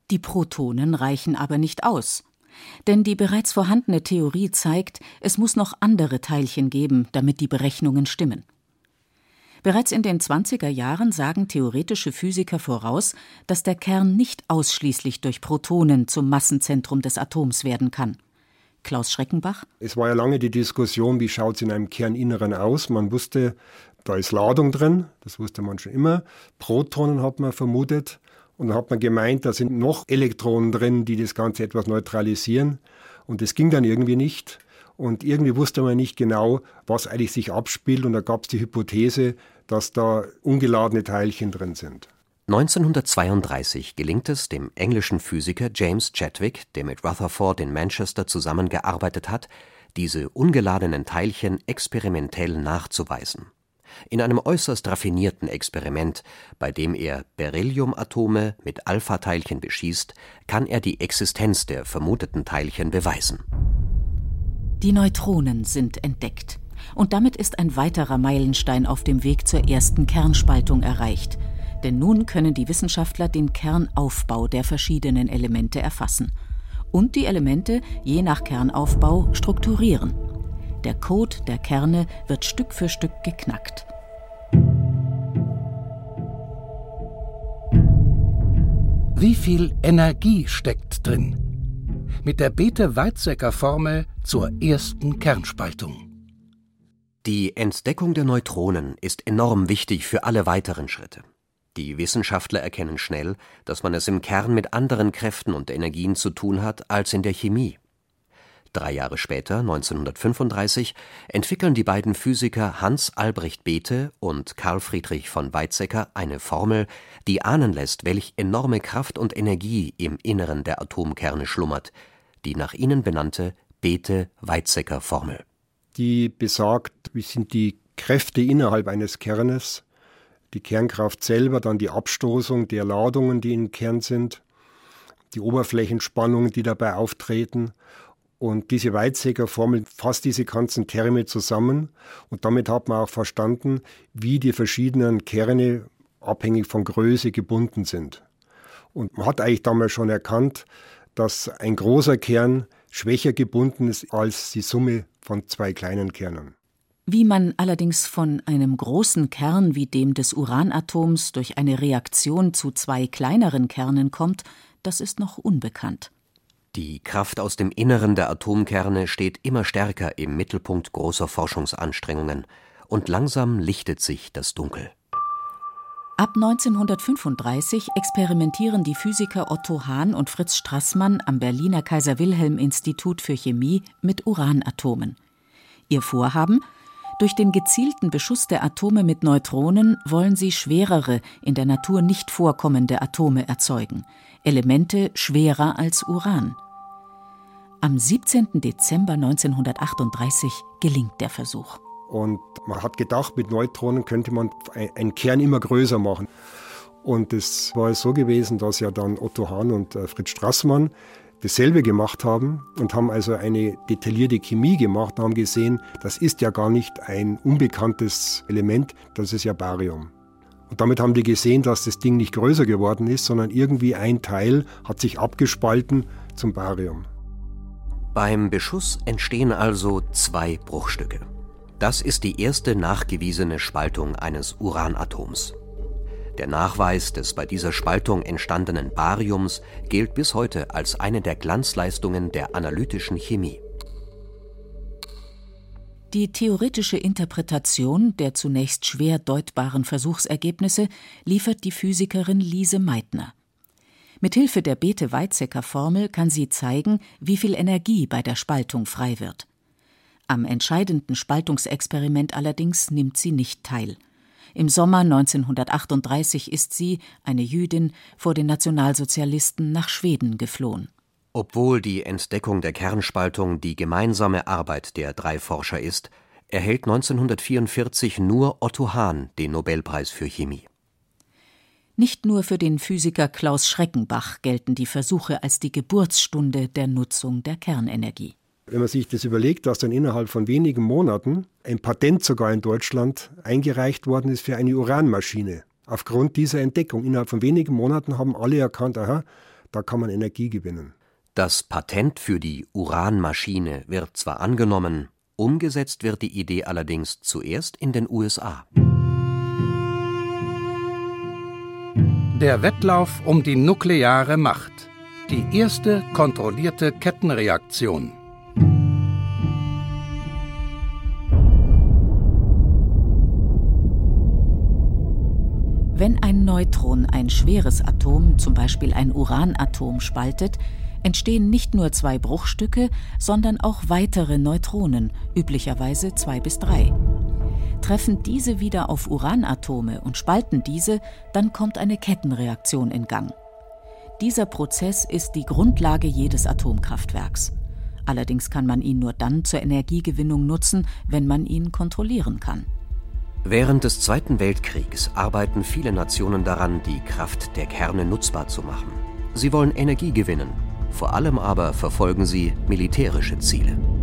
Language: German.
Die Protonen reichen aber nicht aus. Denn die bereits vorhandene Theorie zeigt, es muss noch andere Teilchen geben, damit die Berechnungen stimmen. Bereits in den 20er Jahren sagen theoretische Physiker voraus, dass der Kern nicht ausschließlich durch Protonen zum Massenzentrum des Atoms werden kann. Klaus Schreckenbach: Es war ja lange die Diskussion, wie schaut es in einem Kerninneren aus. Man wusste, da ist Ladung drin, das wusste man schon immer. Protonen hat man vermutet. Und dann hat man gemeint, da sind noch Elektronen drin, die das Ganze etwas neutralisieren. Und das ging dann irgendwie nicht. Und irgendwie wusste man nicht genau, was eigentlich sich abspielt. Und da gab es die Hypothese, dass da ungeladene Teilchen drin sind. 1932 gelingt es dem englischen Physiker James Chadwick, der mit Rutherford in Manchester zusammengearbeitet hat, diese ungeladenen Teilchen experimentell nachzuweisen. In einem äußerst raffinierten Experiment, bei dem er Berylliumatome mit Alpha-Teilchen beschießt, kann er die Existenz der vermuteten Teilchen beweisen. Die Neutronen sind entdeckt. Und damit ist ein weiterer Meilenstein auf dem Weg zur ersten Kernspaltung erreicht. Denn nun können die Wissenschaftler den Kernaufbau der verschiedenen Elemente erfassen. Und die Elemente je nach Kernaufbau strukturieren. Der Code der Kerne wird Stück für Stück geknackt. Wie viel Energie steckt drin? Mit der Bethe-Weizsäcker-Formel zur ersten Kernspaltung. Die Entdeckung der Neutronen ist enorm wichtig für alle weiteren Schritte. Die Wissenschaftler erkennen schnell, dass man es im Kern mit anderen Kräften und Energien zu tun hat als in der Chemie. 3 Jahre später, 1935, entwickeln die beiden Physiker Hans Albrecht Bethe und Carl Friedrich von Weizsäcker eine Formel, die ahnen lässt, welch enorme Kraft und Energie im Inneren der Atomkerne schlummert, die nach ihnen benannte Bethe-Weizsäcker-Formel. Die besagt, wie sind die Kräfte innerhalb eines Kernes, die Kernkraft selber, dann die Abstoßung der Ladungen, die im Kern sind, die Oberflächenspannungen, die dabei auftreten. Und diese Weizsäcker-Formel fasst diese ganzen Terme zusammen und damit hat man auch verstanden, wie die verschiedenen Kerne abhängig von Größe gebunden sind. Und man hat eigentlich damals schon erkannt, dass ein großer Kern schwächer gebunden ist als die Summe von 2 kleinen Kernen. Wie man allerdings von einem großen Kern wie dem des Uranatoms durch eine Reaktion zu 2 kleineren Kernen kommt, das ist noch unbekannt. Die Kraft aus dem Inneren der Atomkerne steht immer stärker im Mittelpunkt großer Forschungsanstrengungen und langsam lichtet sich das Dunkel. Ab 1935 experimentieren die Physiker Otto Hahn und Fritz Straßmann am Berliner Kaiser-Wilhelm-Institut für Chemie mit Uranatomen. Ihr Vorhaben: Durch den gezielten Beschuss der Atome mit Neutronen wollen sie schwerere, in der Natur nicht vorkommende Atome erzeugen. Elemente schwerer als Uran. Am 17. Dezember 1938 gelingt der Versuch. Und man hat gedacht, mit Neutronen könnte man einen Kern immer größer machen. Und es war so gewesen, dass ja dann Otto Hahn und Fritz Straßmann dasselbe gemacht haben und haben also eine detaillierte Chemie gemacht und haben gesehen, das ist ja gar nicht ein unbekanntes Element, das ist ja Barium. Und damit haben die gesehen, dass das Ding nicht größer geworden ist, sondern irgendwie ein Teil hat sich abgespalten zum Barium. Beim Beschuss entstehen also 2 Bruchstücke. Das ist die erste nachgewiesene Spaltung eines Uranatoms. Der Nachweis des bei dieser Spaltung entstandenen Bariums gilt bis heute als eine der Glanzleistungen der analytischen Chemie. Die theoretische Interpretation der zunächst schwer deutbaren Versuchsergebnisse liefert die Physikerin Lise Meitner. Mithilfe der Bethe-Weizsäcker-Formel kann sie zeigen, wie viel Energie bei der Spaltung frei wird. Am entscheidenden Spaltungsexperiment allerdings nimmt sie nicht teil. Im Sommer 1938 ist sie, eine Jüdin, vor den Nationalsozialisten nach Schweden geflohen. Obwohl die Entdeckung der Kernspaltung die gemeinsame Arbeit der 3 Forscher ist, erhält 1944 nur Otto Hahn den Nobelpreis für Chemie. Nicht nur für den Physiker Klaus Schreckenbach gelten die Versuche als die Geburtsstunde der Nutzung der Kernenergie. Wenn man sich das überlegt, dass dann innerhalb von wenigen Monaten ein Patent sogar in Deutschland eingereicht worden ist für eine Uranmaschine. Aufgrund dieser Entdeckung innerhalb von wenigen Monaten haben alle erkannt, aha, Da kann man Energie gewinnen. Das Patent für die Uranmaschine wird zwar angenommen, umgesetzt wird die Idee allerdings zuerst in den USA. Der Wettlauf um die nukleare Macht. Die erste kontrollierte Kettenreaktion. Wenn ein Neutron ein schweres Atom, zum Beispiel ein Uranatom, spaltet, entstehen nicht nur 2 Bruchstücke, sondern auch weitere Neutronen, üblicherweise 2 bis 3. Treffen diese wieder auf Uranatome und spalten diese, dann kommt eine Kettenreaktion in Gang. Dieser Prozess ist die Grundlage jedes Atomkraftwerks. Allerdings kann man ihn nur dann zur Energiegewinnung nutzen, wenn man ihn kontrollieren kann. Während des Zweiten Weltkriegs arbeiten viele Nationen daran, die Kraft der Kerne nutzbar zu machen. Sie wollen Energie gewinnen, vor allem aber verfolgen sie militärische Ziele.